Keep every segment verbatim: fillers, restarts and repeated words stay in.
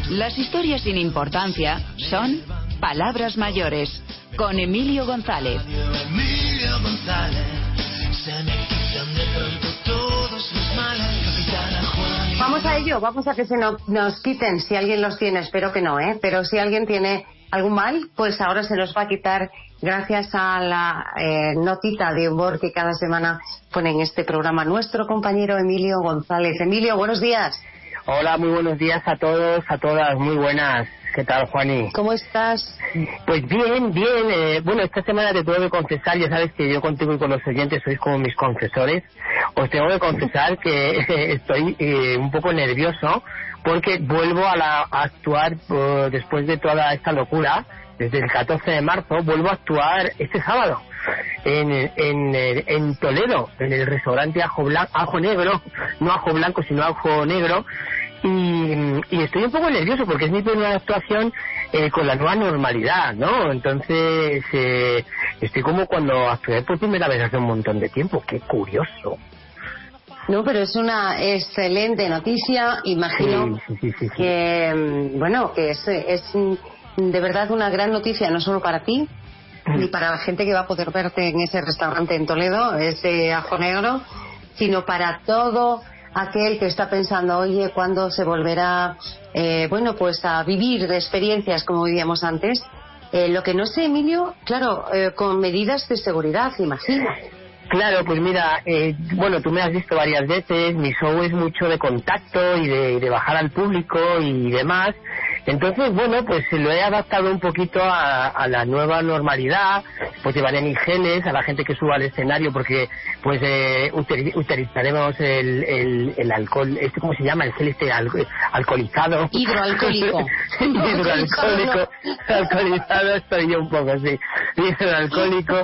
Las historias sin importancia son palabras mayores, con Emilio González. Emilio González, se me quitan de pronto todos los males. Capitana Juan. Vamos a ello, vamos a que se no, nos quiten, si alguien los tiene, espero que no, ¿eh? Pero si alguien tiene algún mal, pues ahora se los va a quitar gracias a la eh, notita de humor que cada semana pone en este programa nuestro compañero Emilio González. Emilio, buenos días. Hola, muy buenos días a todos, a todas, muy buenas. ¿Qué tal, Juani? ¿Cómo estás? Pues bien, bien. Eh, bueno, esta semana te tengo que confesar, ya sabes que yo contigo y con los oyentes sois como mis confesores. Os tengo que confesar que eh, estoy eh, un poco nervioso porque vuelvo a, la, a actuar uh, después de toda esta locura. Desde el catorce de marzo vuelvo a actuar este sábado en, en, en Toledo, en el restaurante Ajo, Blanco, Ajo Negro, no Ajo Blanco sino Ajo Negro, y, y estoy un poco nervioso porque es mi primera actuación eh, con la nueva normalidad, ¿no? Entonces eh, estoy como cuando actué por primera vez hace un montón de tiempo. ¡Qué curioso! No, pero es una excelente noticia, imagino sí, sí, sí, sí, sí. que, bueno, que es, es de verdad una gran noticia, no solo para ti, mm. ni para la gente que va a poder verte en ese restaurante en Toledo, ese Ajo Negro, sino para todo aquel que está pensando, oye, ¿cuándo se volverá, eh, bueno, pues a vivir de experiencias como vivíamos antes? Eh, lo que no sé, Emilio, claro, eh, con medidas de seguridad, imagino. Claro, pues mira, eh, bueno, tú me has visto varias veces, mi show es mucho de contacto y de, de bajar al público y demás, entonces, bueno, pues lo he adaptado un poquito a, a la nueva normalidad, pues llevaré geles a la gente que suba al escenario porque, pues, eh, utilizaremos el, el, el alcohol, este, ¿cómo se llama? El gel este al, alcoholizado. Hidroalcohólico. Hidroalcohólico. Alcoholizado estoy yo un poco, sí. Hidroalcohólico.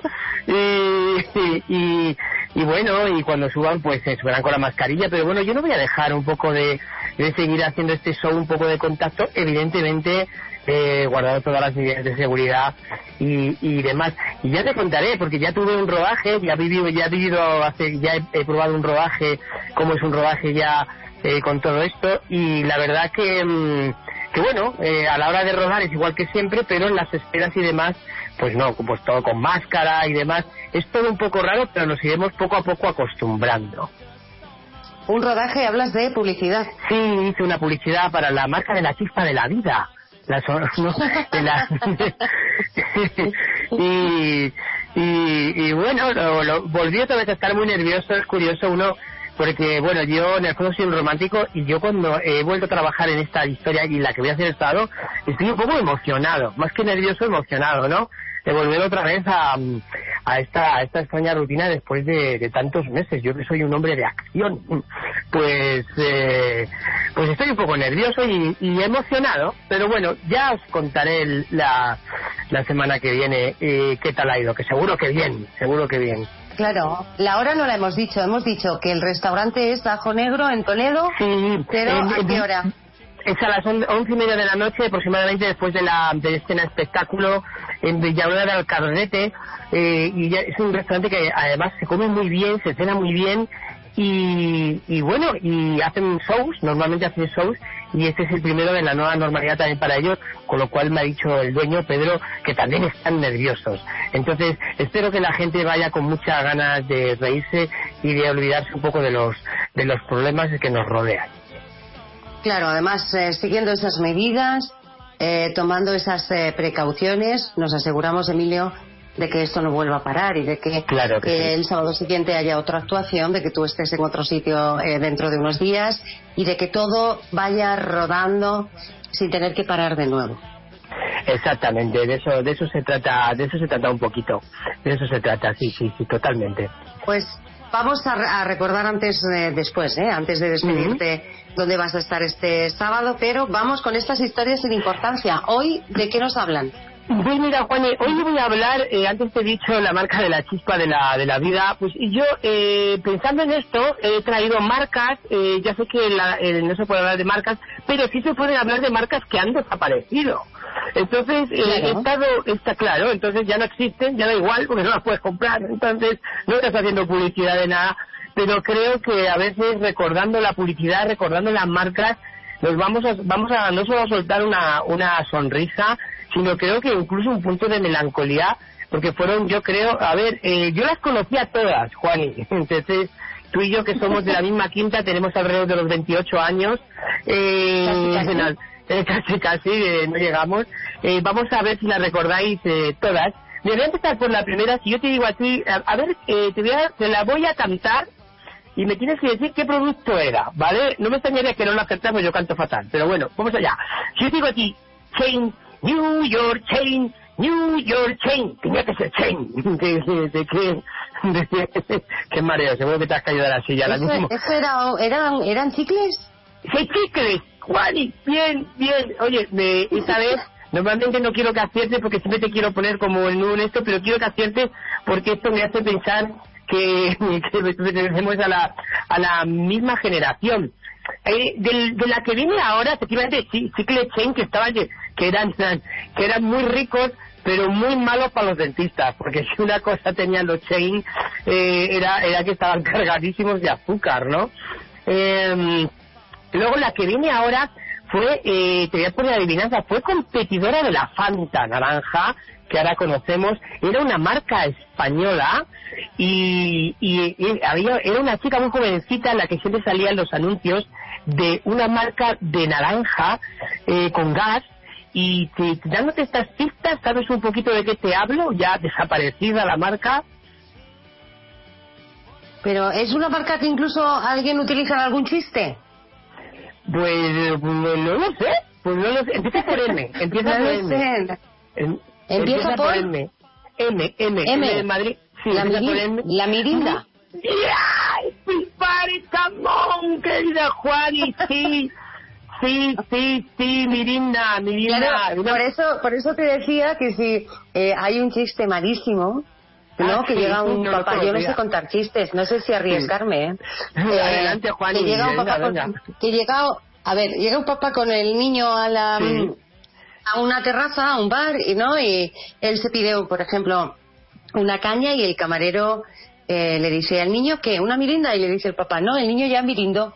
Y, y, y bueno, y cuando suban pues se subirán con la mascarilla, pero bueno, yo no voy a dejar un poco de, de seguir haciendo este show un poco de contacto, evidentemente eh, guardando todas las medidas de seguridad y, y demás. Y ya te contaré, porque ya tuve un rodaje, ya he vivido, ya he vivido hace, ya he, he probado un rodaje, cómo es un rodaje ya eh, con todo esto, y la verdad que mmm, que bueno, eh, a la hora de rodar es igual que siempre, pero en las esperas y demás, pues no, pues todo con máscara y demás, es todo un poco raro, pero nos iremos poco a poco acostumbrando. Un rodaje, hablas de publicidad. Sí, hice una publicidad para la marca de la chispa de la vida. La, no, de la, y, y, y bueno, lo, lo, volví otra vez a estar muy nervioso, es curioso uno, porque bueno, yo en el fondo soy un romántico y yo cuando he vuelto a trabajar en esta historia y la que voy a hacer estado, estoy un poco emocionado, más que nervioso, emocionado, ¿no? De volver otra vez a, a esta a esta extraña rutina después de, de tantos meses. Yo que soy un hombre de acción, pues eh, pues estoy un poco nervioso y, y emocionado, pero bueno, ya os contaré el, la, la semana que viene eh, qué tal ha ido, que seguro que bien, seguro que bien. Claro, la hora no la hemos dicho, hemos dicho que el restaurante es Ajo Negro en Toledo, sí, pero en, ¿a qué hora? Es a las once y media de la noche, aproximadamente después de la de escena espectáculo en Villanueva de Alcarrete, eh, y ya es un restaurante que además se come muy bien, se cena muy bien, y, y bueno, y hacen shows, normalmente hacen shows, y este es el primero de la nueva normalidad también para ellos, con lo cual me ha dicho el dueño, Pedro, que también están nerviosos. Entonces, espero que la gente vaya con muchas ganas de reírse y de olvidarse un poco de los de los problemas que nos rodean. Claro, además, eh, siguiendo esas medidas, eh, tomando esas eh, precauciones, nos aseguramos, Emilio, de que esto no vuelva a parar y de que, claro que que sí. el sábado siguiente haya otra actuación, de que tú estés en otro sitio eh, dentro de unos días y de que todo vaya rodando sin tener que parar de nuevo. Exactamente, de eso de eso se trata, de eso se trata un poquito, de eso se trata, sí, sí, sí, totalmente. Pues vamos a, a recordar antes, eh, después, eh, antes de despedirte, uh-huh. dónde vas a estar este sábado, pero vamos con estas historias sin importancia. Hoy, ¿de qué nos hablan? Pues mira, Juan, hoy voy a hablar, eh, antes te he dicho la marca de la chispa de la de la vida, pues y yo, eh, pensando en esto, he traído marcas, eh, ya sé que la, eh, no se puede hablar de marcas, pero sí se pueden hablar de marcas que han desaparecido. Entonces, eh, claro. he estado, está claro, entonces ya no existen, ya da igual, porque no las puedes comprar, entonces no estás haciendo publicidad de nada, pero creo que a veces recordando la publicidad, recordando las marcas, nos vamos a, vamos a no solo a soltar una, una sonrisa, sino creo que incluso un punto de melancolía, porque fueron, yo creo, a ver, eh, yo las conocía todas, Juani, entonces tú y yo que somos de la misma quinta, tenemos alrededor de los veintiocho años, eh, casi, casi. No, eh, casi, casi eh, no llegamos, eh, vamos a ver si las recordáis eh, todas. Me voy a empezar por la primera. Si yo te digo a ti, a, a ver, eh, te, voy a, te la voy a cantar y me tienes que decir qué producto era, ¿vale? No me extrañaría que no lo acertamos, yo canto fatal, pero bueno, vamos allá. Si yo te digo a ti, Chain, New York Chain, New York Chain, tenía que ser Chain. ¿De, de, de qué? De, de, qué mareo, seguro que te has caído de la silla ahora mismo. ¿Eso era, eran, eran chicles? Sí, chicles, Juani, bien, bien. Oye, me, esta vez... Normalmente no quiero que aciertes porque siempre te quiero poner como en un esto, pero quiero que aciertes porque esto me hace pensar que, que pertenecemos a la, a la misma generación. Eh, de, de la que viene ahora, efectivamente, Chicle Chain, que estaban, que eran, que eran muy ricos, pero muy malos para los dentistas, porque si una cosa tenían los Chain, eh, era, era que estaban cargadísimos de azúcar, ¿no? Eh, luego la que viene ahora fue, eh, te voy a poner adivinanza, fue competidora de la Fanta naranja, que ahora conocemos, era una marca española y, y, y había, era una chica muy jovencita en la que siempre salían los anuncios de una marca de naranja eh, con gas, y te, dándote estas pistas, ¿sabes un poquito de qué te hablo? Ya desaparecida la marca. Pero es una marca que incluso alguien utiliza en algún chiste. Pues, pues no lo sé, pues no lo sé. Empieza por M, empieza no por M. Em, ¿Empieza, empieza por, por M. M, M, M, M de Madrid. Sí, la, empieza miri- por M. La Mirinda. ¡Ay, Pispari Camón, querida Juani! Sí, sí, sí, sí, Mirinda, Mirinda. Claro, por eso, por eso te decía que si eh, hay un chiste malísimo, ¿no? Ah, que sí, llega un no, papá, no, yo no no, sé contar chistes, no sé si arriesgarme, ¿eh? eh Adelante, Juan. Que llega un papá, venga, con, venga. que llega, a ver, llega un papá con el niño a la, Sí. a una terraza, a un bar, y no, y él se pide, por ejemplo, una caña y el camarero eh, le dice al niño que una mirinda y le dice el papá, no, el niño ya mirindó.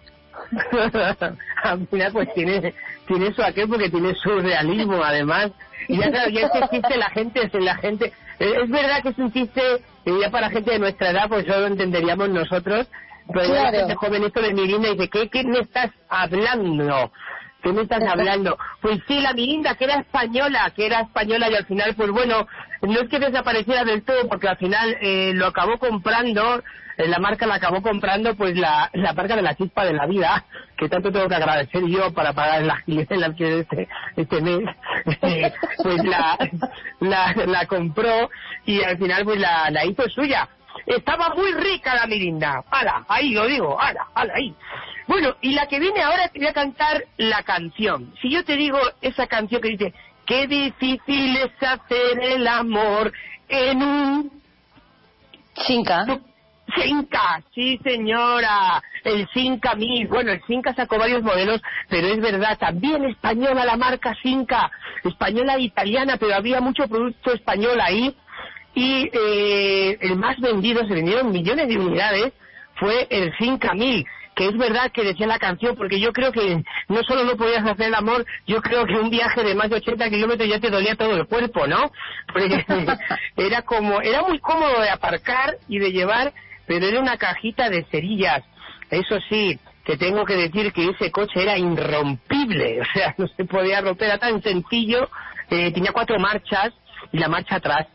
Al final pues tiene tiene su aquel porque tiene su realismo además, y ya sabes, ya este chiste la gente es la gente es, es verdad que es un chiste eh, ya para gente de nuestra edad pues solo lo entenderíamos nosotros, pero claro. La gente joven esto de Mirinda dice ¿qué, qué me estás hablando? ¿Qué me estás hablando? Pues sí, la Mirinda, que era española, que era española y al final, pues bueno, no es que desapareciera del todo, porque al final eh, lo acabó comprando, eh, la marca la acabó comprando, pues la, la marca de la Chispa de la Vida, que tanto tengo que agradecer yo para pagar el alquiler de este, este mes, eh, pues la, la, la compró y al final pues la, la hizo suya. Estaba muy rica la Mirinda. ¡Hala! Ahí lo digo. ¡Hala! ¡Hala! Ahí. Bueno, y la que viene ahora te voy a cantar la canción. Si yo te digo esa canción que dice qué difícil es hacer el amor en un... Cinca. Cinca, sí señora, el Cinca mil, bueno el Cinca sacó varios modelos, pero es verdad, también española la marca Cinca, española e italiana, pero había mucho producto español ahí, y eh, el más vendido, se vendieron millones de unidades, fue el Cinca mil, que es verdad que decía la canción, porque yo creo que no solo no podías hacer el amor, yo creo que un viaje de más de ochenta kilómetros ya te dolía todo el cuerpo, ¿no? Porque era como, era muy cómodo de aparcar y de llevar, pero era una cajita de cerillas. Eso sí, que tengo que decir que ese coche era irrompible, o sea, no se podía romper, era tan sencillo, eh, tenía cuatro marchas y la marcha atrás.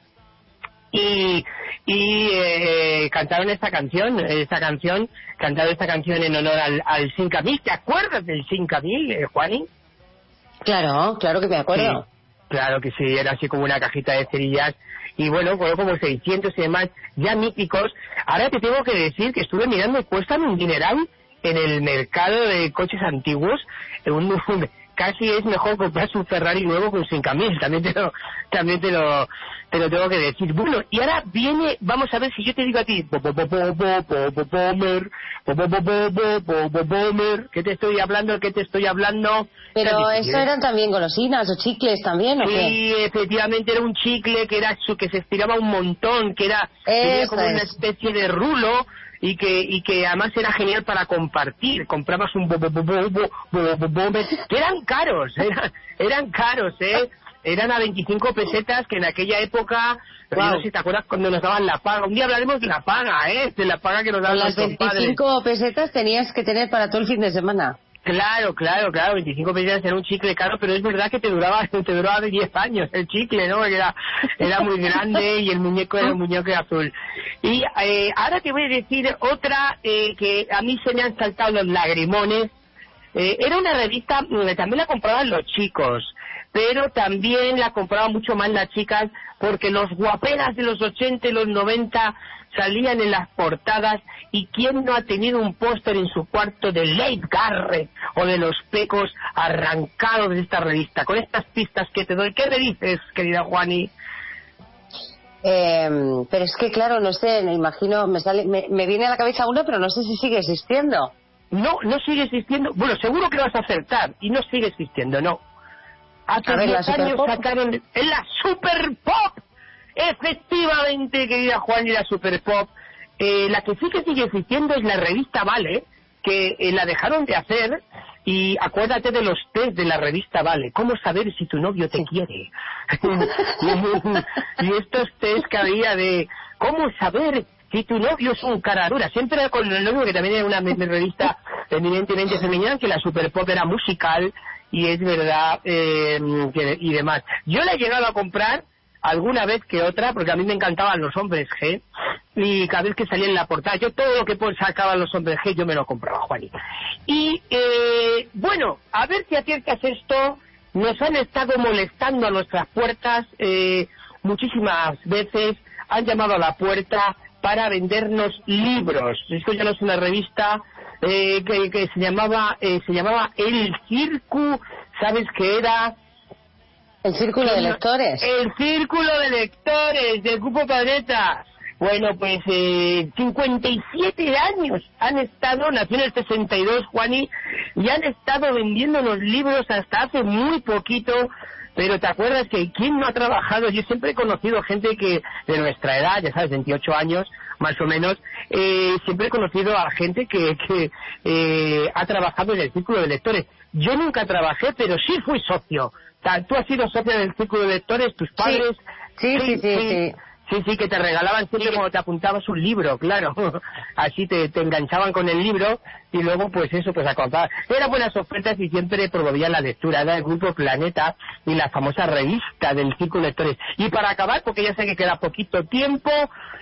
Y, y eh, cantaron esta canción, esta canción, cantaron esta canción en honor al, al Cinca mil. ¿Te acuerdas del Cinca mil, eh, Juani? Claro, claro que me acuerdo. Sí, claro que sí, era así como una cajita de cerillas. Y bueno, fueron como seiscientos y demás, ya míticos. Ahora te tengo que decir que estuve mirando y cuestan un dineral en el mercado de coches antiguos. Un, un, casi es mejor comprarse un Ferrari nuevo que un Cinca mil, también te lo, también te lo, te lo tengo que decir. Bueno, y ahora viene, vamos a ver si yo te digo a ti, ¿qué te estoy hablando? ¿Qué te estoy hablando? Pero eso eran también golosinas o chicles también, ¿o qué? Sí, efectivamente era un chicle que era que se estiraba un montón, que era tenía como una especie de rulo, y que y que además era genial para compartir. Comprabas un bo, bo, bo, bo, bo, bo, bo, bo, que eran caros, eran, eran caros, ¿eh? Eran a veinticinco pesetas, que en aquella época, wow. No sé si te acuerdas cuando nos daban la paga. Un día hablaremos de la paga, ¿eh? De la paga que nos daban los padres. Con las veinticinco pesetas tenías que tener para todo el fin de semana. Claro, claro, claro, veinticinco pesetas era un chicle caro, pero es verdad que te duraba te duraba de diez años el chicle, ¿no? Era, era muy grande y el muñeco era un muñeco azul. Y eh, ahora te voy a decir otra eh, que a mí se me han saltado los lagrimones. Eh, era una revista, también la compraban los chicos, pero también la compraban mucho más las chicas, porque los guaperas de los ochenta y los noventa salían en las portadas, y quién no ha tenido un póster en su cuarto de Leigh Garrett o de los Pecos arrancados de esta revista. Con estas pistas que te doy, ¿qué me dices, querida Juani? Eh, pero es que claro, no sé, me imagino, me sale, me, me viene a la cabeza uno, pero no sé si sigue existiendo. No, no sigue existiendo. Bueno, seguro que vas a acertar, y no sigue existiendo, no. Hace diez años sacaron en la Super Pop. Efectivamente, querida Juan, y la Super Pop. Eh, la que sí que sigue existiendo es la revista Vale, que eh, la dejaron de hacer. Y acuérdate de los test de la revista Vale. ¿Cómo saber si tu novio te quiere? y, y estos test que había de ¿cómo saber si tu novio es un cara dura? Siempre era con el novio, que también era una revista eminentemente femenina, que la Super Pop era musical, y es verdad, eh, que, y demás. Yo la he llegado a comprar alguna vez que otra, porque a mí me encantaban los hombres G, y cada vez que salía en la portada, yo todo lo que sacaban los hombres G, yo me lo compraba, Juanita. Y, eh, bueno, a ver si aciertas esto. Nos han estado molestando a nuestras puertas, eh, muchísimas veces, han llamado a la puerta para vendernos libros. Esto ya no es una revista eh, que, que se llamaba, eh, se llamaba El Círculo, ¿sabes qué era? El Círculo de Lectores. El Círculo de Lectores del Grupo Planeta. Bueno, pues eh, cincuenta y siete años han estado, nació en el sesenta y dos, Juani, y han estado vendiendo los libros hasta hace muy poquito. Pero te acuerdas que quién no ha trabajado, yo siempre he conocido gente que de nuestra edad, ya sabes, veintiocho años más o menos, eh, siempre he conocido a gente que, que eh, ha trabajado en el Círculo de Lectores. Yo nunca trabajé, pero sí fui socio. ¿Tú has sido socio del Círculo de Lectores, tus padres? Sí, sí, sí, sí. sí, sí. Sí, sí, que te regalaban siempre sí. Cuando te apuntabas un libro, claro. Así te, te enganchaban con el libro y luego, pues eso, pues a contar. Eran buenas ofertas y siempre promovían la lectura. Era el Grupo Planeta y la famosa revista del Círculo de Lectores. Y para acabar, porque ya sé que queda poquito tiempo,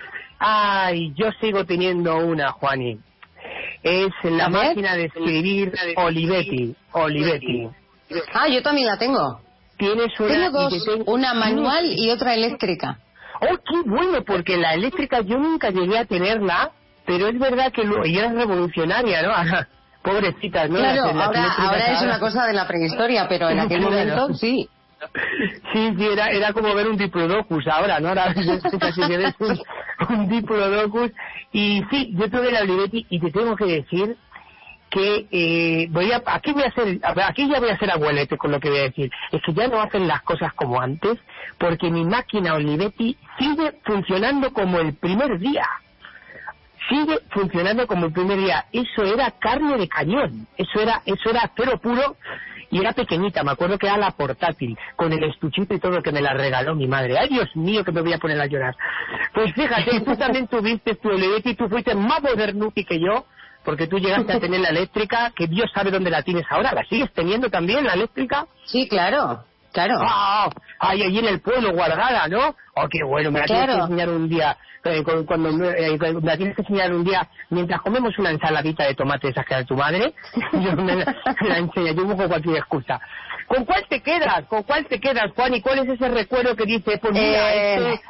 ay, yo sigo teniendo una, Juani. Es la máquina de escribir Olivetti. Olivetti. Ah, yo también la tengo. Tienes una... Tengo dos, tengo... una manual y otra eléctrica. ¡Oh, qué bueno! Porque la eléctrica yo nunca llegué a tenerla, pero es verdad que lo, ella es revolucionaria, ¿no? Pobrecitas, ¿no? Claro, las, las ahora, ahora es una cosa de la prehistoria, pero en aquel claro. momento sí. Sí, sí, era, era como ver un diplodocus ahora, ¿no? Ahora casi que ves un, un diplodocus. Y sí, yo tuve la Olivetti y te tengo que decir que eh, voy a, aquí voy a hacer, aquí ya voy a hacer abuelete con lo que voy a decir. Es que ya no hacen las cosas como antes, porque mi máquina Olivetti sigue funcionando como el primer día. Sigue funcionando como el primer día. Eso era carne de cañón. Eso era, eso era acero puro y era pequeñita. Me acuerdo que era la portátil, con el estuchito y todo, que me la regaló mi madre. Ay, Dios mío, que me voy a poner a llorar. Pues fíjate, tú también tuviste tu Olivetti, tú fuiste más modernuti que yo, porque tú llegaste a tener la eléctrica, que Dios sabe dónde la tienes ahora. ¿La sigues teniendo también, la eléctrica? Sí, claro, claro. ¡Ah! Ay, allí en el pueblo, guardada, ¿no? ¡Oh, qué bueno! Me la claro. tienes que enseñar un día, eh, cuando eh, me la tienes que enseñar un día, mientras comemos una ensaladita de tomate esa que da tu madre, yo me la, me la enseño, yo busco cualquier excusa. ¿Con cuál te quedas? ¿Con cuál te quedas, Juan? ¿Y cuál es ese recuerdo que dice, pues mira, eh... este...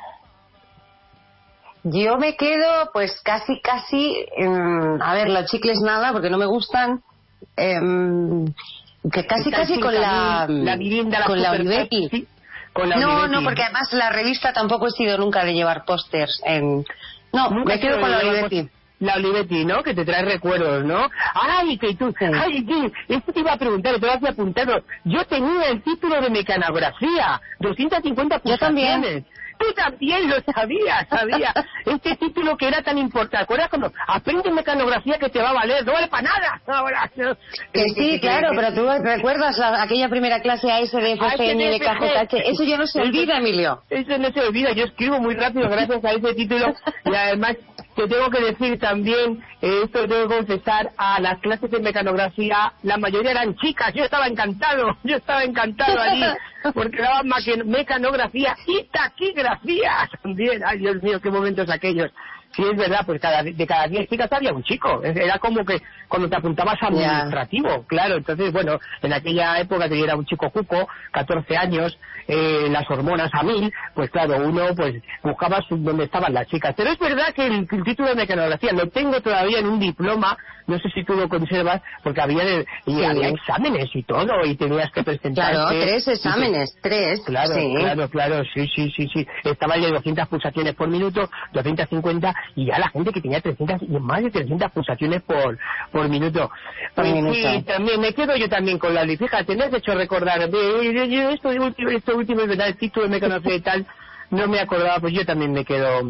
Yo me quedo, pues casi, casi, um, a ver, los chicles nada, porque no me gustan, um, que casi, casi con la, la vivienda, la con la Olivetti. Sí, con la no, Olivetti. No, porque además la revista tampoco he sido nunca de llevar pósters en... No, nunca me quedo con la Olivetti. La Olivetti, ¿no? Que te trae recuerdos, ¿no? Ay, que tú... Sí. Ay, sí, esto te iba a preguntar, te lo había apuntado. Yo tenía el título de mecanografía, doscientas cincuenta pulsaciones. Yo también. tú también lo sabías, sabía. Este título que era tan importante, ¿te acuerdas cuando aprende mecanografía que te va a valer? No vale para nada. Ahora, no. Que sí, que, claro, que, pero tú recuerdas la, aquella primera clase A S D F C N de K J H, eso ya no se olvida, Emilio. Eso no se olvida, yo escribo muy rápido gracias a ese título y además te tengo que decir también, eh, esto tengo que confesar, a las clases de mecanografía, la mayoría eran chicas, yo estaba encantado, yo estaba encantado allí, porque daban mecanografía y taquigrafía también. Ay, Dios mío, qué momentos aquellos. Sí, es verdad, pues cada, de cada diez chicas había un chico. Era como que cuando te apuntabas a administrativo, yeah. Claro. Entonces, bueno, en aquella época que era un chico cuco, catorce años, eh, las hormonas a mil, pues claro, uno pues buscaba donde estaban las chicas. Pero es verdad que el, el título de mecanografía lo tengo todavía en un diploma, no sé si tú lo conservas, porque había, de, y sí. había exámenes y todo, y tenías que presentarte. Claro, tres exámenes, y, tres. Claro, sí. claro, claro, sí, sí, sí, sí. Estaba el de doscientas pulsaciones por minuto, doscientas cincuenta, y ya la gente que tenía trescientas y más de trescientas pulsaciones por por minuto. Por y minuto. Sí, también me quedo yo también con la fíjate, me has hecho recordar de, de, de esto de último, esto último, verdad, el título de mecanografía y tal, no me acordaba, pues yo también me quedo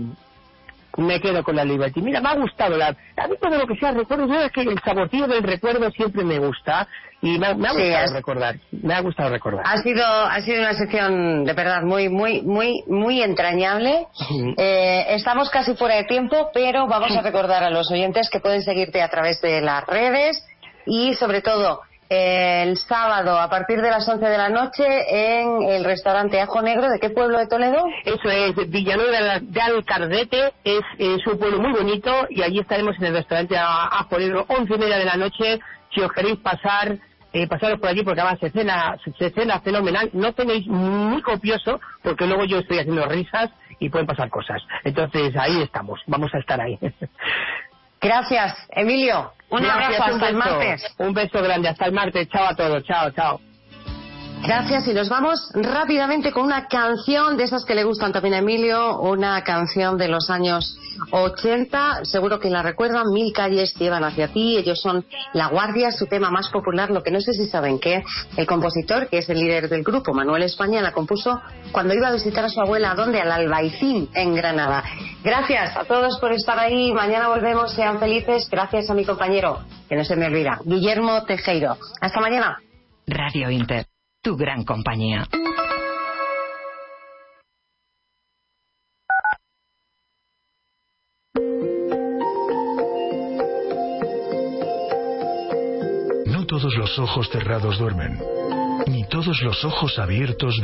me quedo con la Liberty. Mira, me ha gustado la, a mí todo lo que sea recuerdo, yo es que el saborcillo del recuerdo siempre me gusta y me, me ha gustado sí, has, recordar, me ha gustado recordar. Ha sido ha sido una sección de verdad muy muy muy muy entrañable. Uh-huh. Eh, estamos casi fuera de tiempo, pero vamos a recordar a los oyentes que pueden seguirte a través de las redes y sobre todo el sábado a partir de las once de la noche en el restaurante Ajo Negro. ¿De qué pueblo de Toledo? Eso es Villanueva de Alcardete, es, es un pueblo muy bonito y allí estaremos en el restaurante Ajo Negro, once y media de la noche. Si os queréis pasar, eh, pasaros por allí porque además se cena, se cena fenomenal. No tenéis muy copioso porque luego yo estoy haciendo risas y pueden pasar cosas. Entonces ahí estamos, vamos a estar ahí. Gracias, Emilio. Un Gracias, abrazo, un hasta beso, el martes. Un beso grande, hasta el martes. Chao a todos, chao, chao. Gracias, y nos vamos rápidamente con una canción de esas que le gustan también a Emilio, una canción de los años ochenta, seguro que la recuerdan, Mil calles llevan hacia ti, ellos son La Guardia, su tema más popular, lo que no sé si saben que el compositor, que es el líder del grupo, Manuel España, la compuso cuando iba a visitar a su abuela, ¿dónde? Al Albaicín, en Granada. Gracias a todos por estar ahí, mañana volvemos, sean felices, gracias a mi compañero, que no se me olvida, Guillermo Tejero. Hasta mañana. Radio Inter, tu gran compañía. No todos los ojos cerrados duermen, ni todos los ojos abiertos